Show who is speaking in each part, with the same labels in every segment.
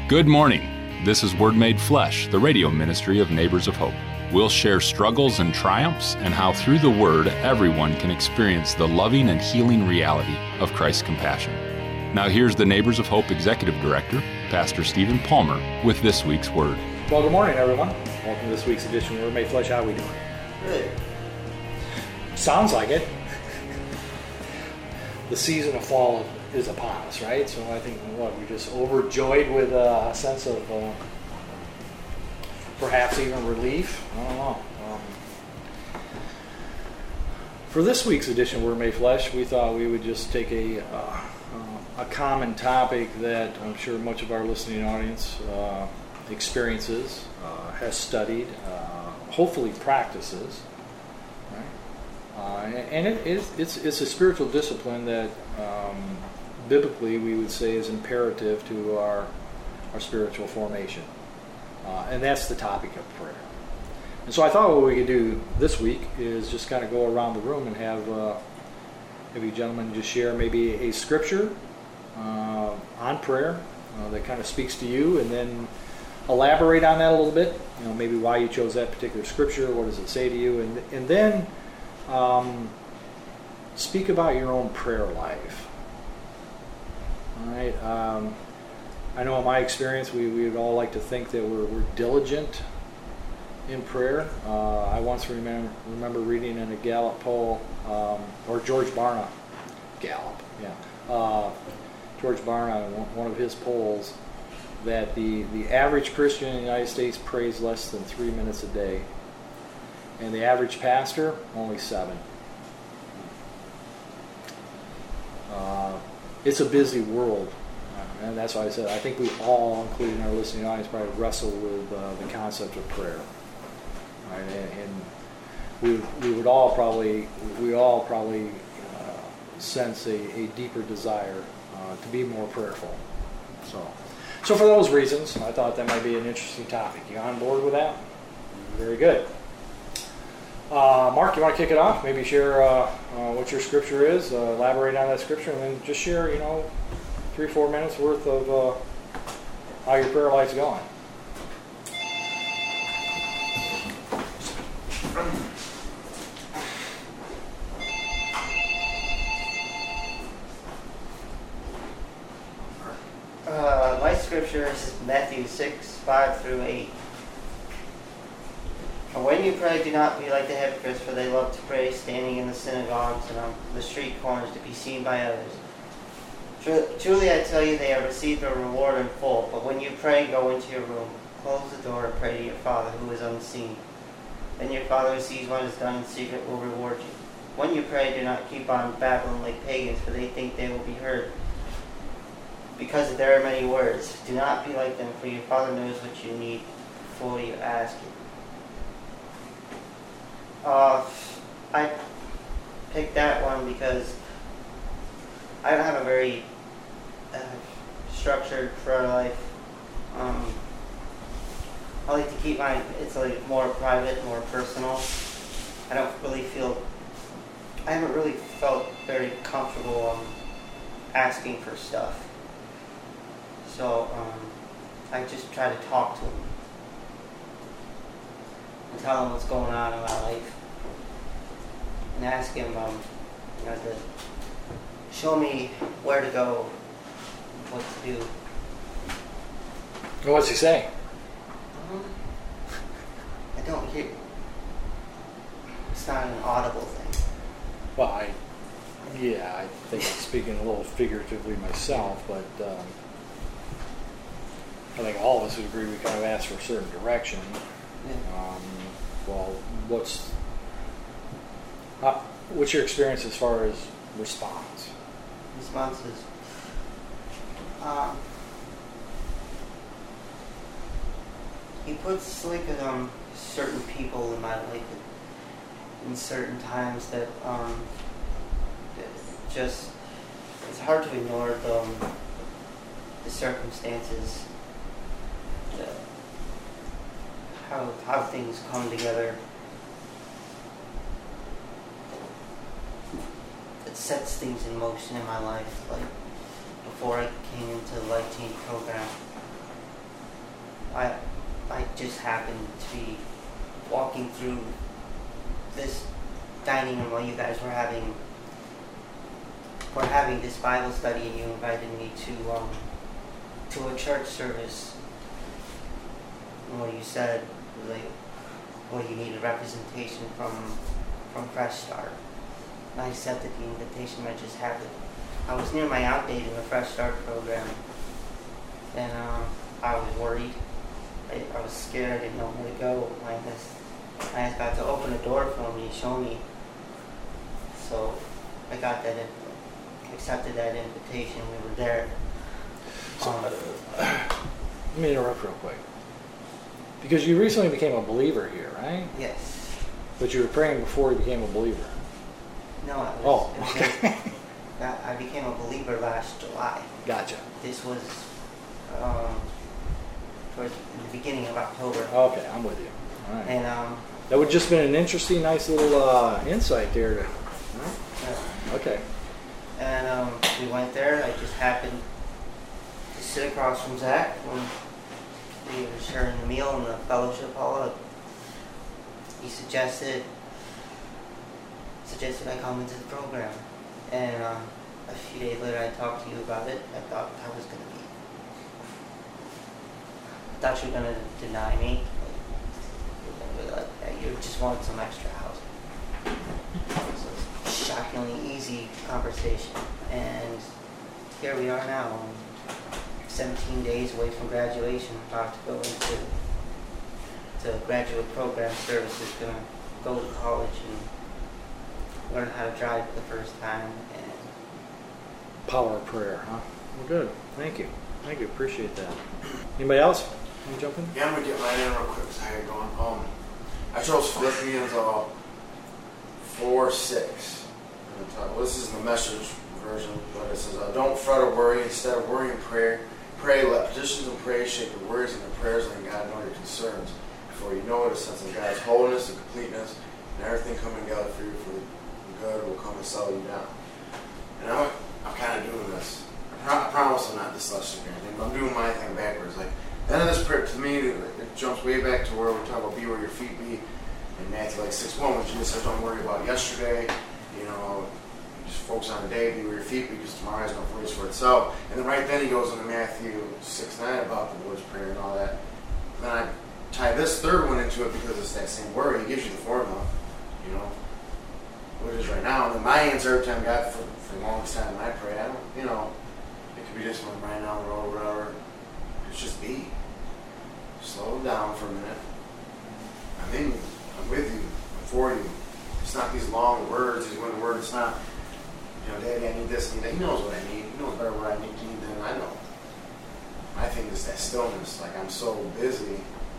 Speaker 1: Good morning. This is Word Made Flesh, the radio ministry of Neighbors of Hope. We'll share struggles and triumphs and how through the Word everyone can experience the loving and healing reality of Christ's compassion. Now here's the Neighbors of Hope Executive Director, Pastor Stephen Palmer, with this week's Word.
Speaker 2: Well, good morning, everyone. Welcome to this week's edition of Word Made Flesh. How are we doing?
Speaker 3: Good.
Speaker 2: Sounds like it. The season of fall is upon us, right? So I think, we're just overjoyed with a sense of perhaps even relief. I don't know. For this week's edition of Word Made Flesh, we thought we would just take a common topic that I'm sure much of our listening audience experiences, has studied, hopefully practices. And it's a spiritual discipline that biblically we would say is imperative to our spiritual formation. And that's the topic of prayer. And so I thought what we could do this week is just kind of go around the room and have maybe gentlemen just share maybe a scripture on prayer that kind of speaks to you, and then elaborate on that a little bit. You know, maybe why you chose that particular scripture, what does it say to you, and then speak about your own prayer life. All right. I know in my experience, we would all like to think that we're diligent in prayer. I once remember reading in a Gallup poll, or George Barna, Gallup, yeah. George Barna, one of his polls, that the average Christian in the United States prays less than 3 minutes a day. And the average pastor, only 7. It's a busy world. And that's why I said I think we all, including our listening audience, probably wrestle with the concept of prayer. Right? And we all probably sense a deeper desire to be more prayerful. So for those reasons, I thought that might be an interesting topic. You on board with that? Very good. Mark, you want to kick it off? Maybe share what your scripture is, elaborate on that scripture, and then just share, 3-4 minutes worth of how your prayer life's going.
Speaker 3: My scripture is Matthew 6:5-8. And when you pray, do not be like the hypocrites, for they love to pray standing in the synagogues and on the street corners to be seen by others. Truly I tell you, they have received their reward in full. But when you pray, go into your room, close the door, and pray to your Father who is unseen. Then your Father who sees what is done in secret will reward you. When you pray, do not keep on babbling like pagans, for they think they will be heard because there are many words. Do not be like them, for your Father knows what you need before you ask Him. I picked that one because I don't have a very structured prayer life. I like to keep it's like more private, more personal. I haven't really felt very comfortable asking for stuff. So I just try to talk to Him and tell Him what's going on in my life, and ask Him, to show me where to go, what to do.
Speaker 2: Well, what's He say?
Speaker 3: I don't hear. It's not an audible thing.
Speaker 2: Well, I think I'm speaking a little figuratively myself, but I think all of us would agree we kind of ask for a certain direction.
Speaker 3: Yeah.
Speaker 2: What's your experience as far as response?
Speaker 3: Responses. He puts certain people in my life in certain times that it's hard to ignore the circumstances, how things come together. It sets things in motion in my life. Like before I came into the Life Change program, I just happened to be walking through this dining room while you guys were having this Bible study, and you invited me to a church service. And what you said was like, well, you need a representation from Fresh Start. And I accepted the invitation. I just happened. I was near my out date in the Fresh Start program, and I was worried. I was scared. I didn't know where to go. I asked God to open a door for me, show me. So I got that, accepted that invitation. We were there.
Speaker 2: Let me interrupt real quick. Because you recently became a believer here, right?
Speaker 3: Yes.
Speaker 2: But you were praying before you became a believer.
Speaker 3: No,
Speaker 2: okay.
Speaker 3: I became a believer last July.
Speaker 2: Gotcha.
Speaker 3: This was towards the beginning of October.
Speaker 2: Okay, I'm with you. All right.
Speaker 3: And
Speaker 2: that would just been an interesting, nice little insight there. Right?
Speaker 3: Yeah.
Speaker 2: Okay.
Speaker 3: And we went there. I just happened to sit across from Zach when we were sharing the meal in the fellowship hall. He suggested I come into the program. And a few days later, I talked to you about it. I thought you were going to deny me. You just wanted some extra housing. So it's a shockingly easy conversation. And here we are now, 17 days away from graduation, about to go into graduate program services, going to go to college and learn how to drive for the first time. And
Speaker 2: power of prayer, huh? Well, good. Thank you. Appreciate that. Anybody else? Want to jump in?
Speaker 4: Yeah, I'm going to get mine in real quick because I had going. I chose Philippians 4:6. This is the Message version, but it says, don't fret or worry. Instead of worrying, pray, let petitions and praise shape your worries and your prayers, letting God know your concerns. Before you know it, a sense of God's holiness and completeness and everything coming together for you for the good will come and settle you down. And I'm kind of doing this. I promise I'm not dyslexic or anything, but I'm doing my thing backwards. Like, the end of this prayer, to me, it jumps way back to where we talk about be where your feet be in Matthew 6:1, when Jesus says, don't worry about yesterday, just focus on the day, be where your feet be, because tomorrow has no place for itself. And then right then he goes into Matthew 6:9 about the Lord's Prayer and all that. Then I tie this third one into it because it's that same word. He gives you the formula, what it is right now. And then my answer every time God, for the longest time when I pray, I don't, it could be just one right now, or whatever. It's just be. Slow down for a minute. I'm in you. I'm with you. I'm for you. It's not these long words, these one words. It's not, Daddy, I need this, I need that. He knows what I need. He knows better what I need than I know. My thing is that stillness. Like, I'm so busy,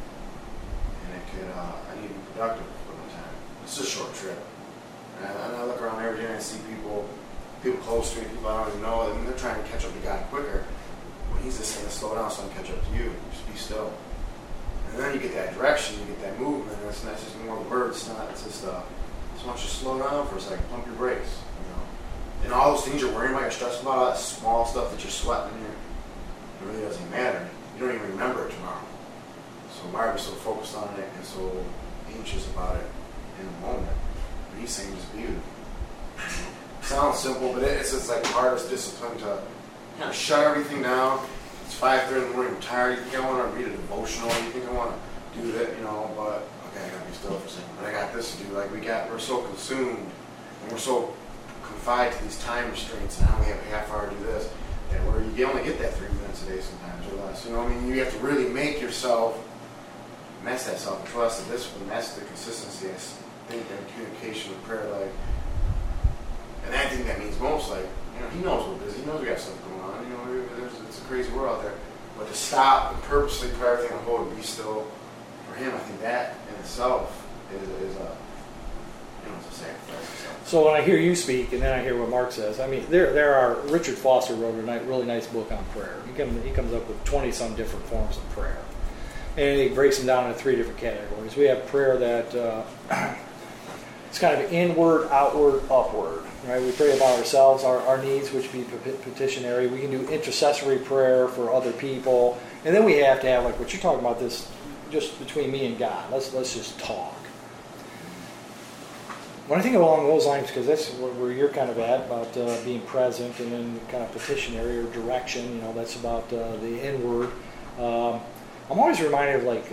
Speaker 4: and I need to be productive for the time. It's a short trip. And I look around every day and I see people close to me, people I don't even know, and they're trying to catch up to God quicker. When he's just saying, slow down so I can catch up to you. Just be still. And then you get that direction, you get that movement, and it's not just more words. It's just, I just want you to slow down for a second, pump your brakes. And all those things you're worrying about, you're stressing about, all that small stuff that you're sweating in here, it really doesn't matter. You don't even remember it tomorrow. So why are we so focused on it and so anxious about it in the moment? But he's saying just be with it. Sounds simple, but it's like the hardest discipline to shut everything down. It's 5:30 in the morning, I'm tired. You think I want to read a devotional? You think I want to do that? But okay, I gotta be still for a second. But I got this to do. Like we're so consumed and we're so confined to these time restraints. Now we have a half hour to do this, and where you only get that 3 minutes a day sometimes or less. You have to really make yourself. And that's that self-control, that's the discipline, that's the consistency. I think in communication and prayer, and I think that means most, he knows we're busy, he knows we got stuff going on, it's a crazy world out there. But to stop and purposely put everything on hold and be still, for him, I think that in itself is a sacrifice.
Speaker 2: So when I hear you speak, and then I hear what Mark says, there are, Richard Foster wrote a really nice book on prayer. He comes up with 20-some different forms of prayer. And he breaks them down into 3 different categories. We have prayer that it's kind of inward, outward, upward. Right? We pray about ourselves, our needs, which be petitionary. We can do intercessory prayer for other people. And then we have to have, like what you're talking about, this just between me and God. Let's just talk. When I think along those lines, because that's where you're kind of at, about being present and then kind of petitionary or direction, that's about the inward. I'm always reminded of like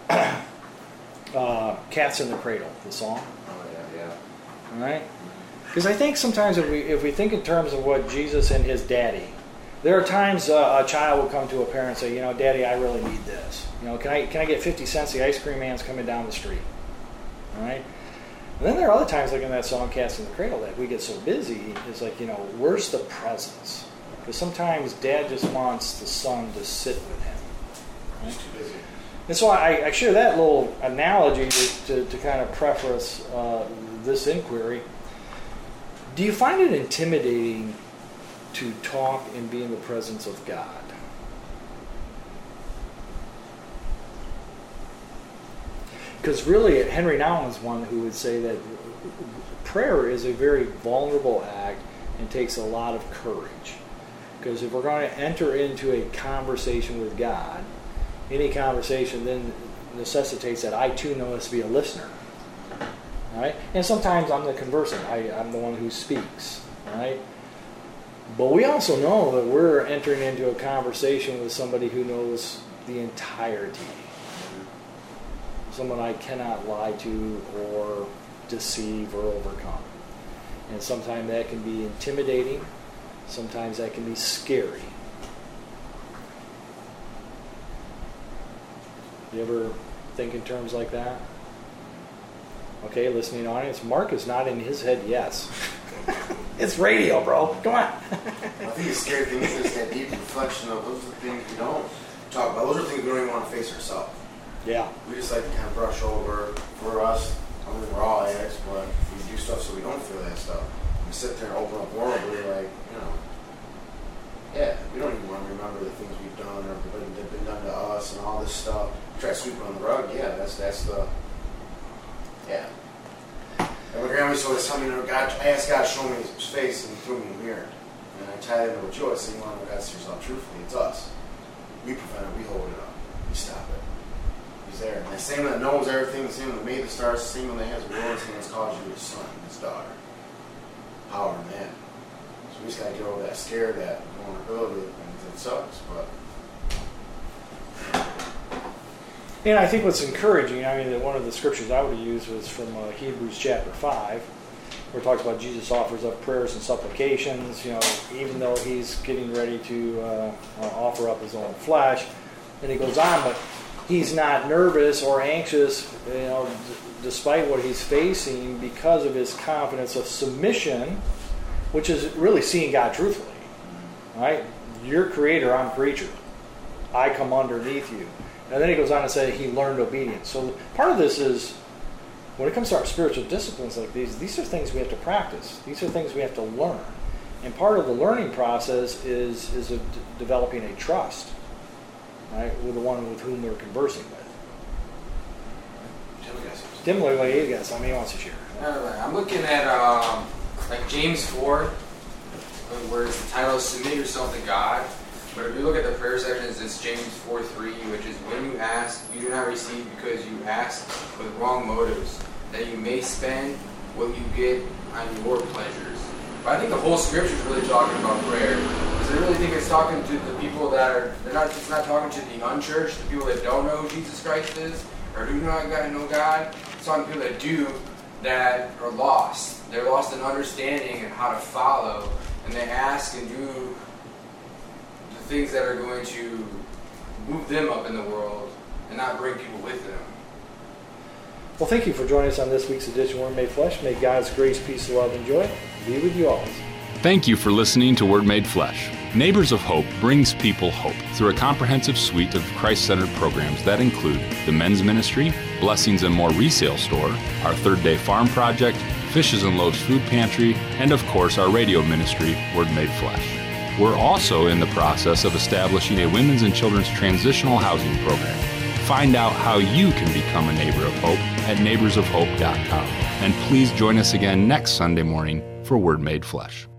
Speaker 2: Cats in the Cradle, the song.
Speaker 4: Oh, yeah.
Speaker 2: All right? Because I think sometimes if we think in terms of what Jesus and his daddy, there are times a child will come to a parent and say, Daddy, I really need this. Can I get 50 cents? The ice cream man's coming down the street. All right? And then there are other times, like in that song, Cats in the Cradle, that we get so busy, it's like, where's the presence? Because sometimes Dad just wants the son to sit with him. Right?
Speaker 4: Too busy.
Speaker 2: And so I share that little analogy to kind of preface this inquiry. Do you find it intimidating to talk and be in the presence of God? Because really, Henry Nouwen is one who would say that prayer is a very vulnerable act and takes a lot of courage. Because if we're going to enter into a conversation with God, any conversation then necessitates that I too know us to be a listener. Right? And sometimes I'm the conversant. I'm the one who speaks. Right? But we also know that we're entering into a conversation with somebody who knows the entirety. Someone I cannot lie to or deceive or overcome. And sometimes that can be intimidating. Sometimes that can be scary. You ever think in terms like that? Okay, listening audience, Mark is nodding his head yes. It's radio, bro. Come on.
Speaker 4: I think the scary thing is that deep reflection of those are the things we don't talk about. Those are things we don't even want to face ourselves.
Speaker 2: Yeah.
Speaker 4: We just like to kind of brush over. For us, I mean, we're all addicts, but we do stuff so we don't feel that stuff. We sit there and open up vulnerably, like, yeah, we don't even want to remember the things we've done or that have been done to us and all this stuff. Try to sweep it on the rug. Yeah, that's the, yeah. And my grandma used to always tell me, God, I asked God to show me his face and he threw me a mirror. And I tie it into what you always say, you want to know God see yourself truthfully. It's us. We prevent it. We hold it up. We stop it. He's there. And the same that knows everything, the same that made the stars, the same one that has the world, the same that's caused you his son, his daughter. Power in that. So we just got to get over that scare, that vulnerability, and it sucks, but...
Speaker 2: And I think what's encouraging, that one of the scriptures I would use was from Hebrews chapter 5, where it talks about Jesus offers up prayers and supplications, even though he's getting ready to offer up his own flesh. And he goes on, but he's not nervous or anxious, despite what he's facing, because of his confidence of submission, which is really seeing God truthfully. Right? You're creator, I'm creature. I come underneath you. And then he goes on to say he learned obedience. So part of this is, when it comes to our spiritual disciplines like these are things we have to practice. These are things we have to learn. And part of the learning process is developing a trust, right, with the one with whom we're conversing with. Tim, what do you guess? He wants to share.
Speaker 5: I'm looking at like James 4, where the title is Submit Yourself to God. But if you look at the prayer sections, it's James 4:3, which is, when you ask, you do not receive because you ask with wrong motives, that you may spend what you get on your pleasures. But I think the whole scripture is really talking about prayer. Because I really think it's talking to the people that are, it's not talking to the unchurched, the people that don't know who Jesus Christ is, or do not know God. It's talking to people that do, that are lost. They're lost in understanding and how to follow, and they ask and do things that are going to move them up in the world and not bring people with them.
Speaker 2: Well, thank you for joining us on this week's edition of Word Made Flesh. May God's grace, peace, love, and joy be with you always.
Speaker 1: Thank you for listening to Word Made Flesh. Neighbors of Hope brings people hope through a comprehensive suite of Christ-centered programs that include the men's ministry, Blessings and More resale store, our Third Day Farm Project, Fishes and Loaves Food Pantry, and of course our radio ministry, Word Made Flesh. We're also in the process of establishing a women's and children's transitional housing program. Find out how you can become a neighbor of hope at neighborsofhope.com. And please join us again next Sunday morning for Word Made Flesh.